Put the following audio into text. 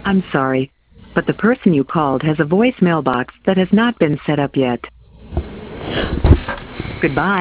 I'm sorry, but the person you called has a voicemail box that has not been set up yet. Goodbye.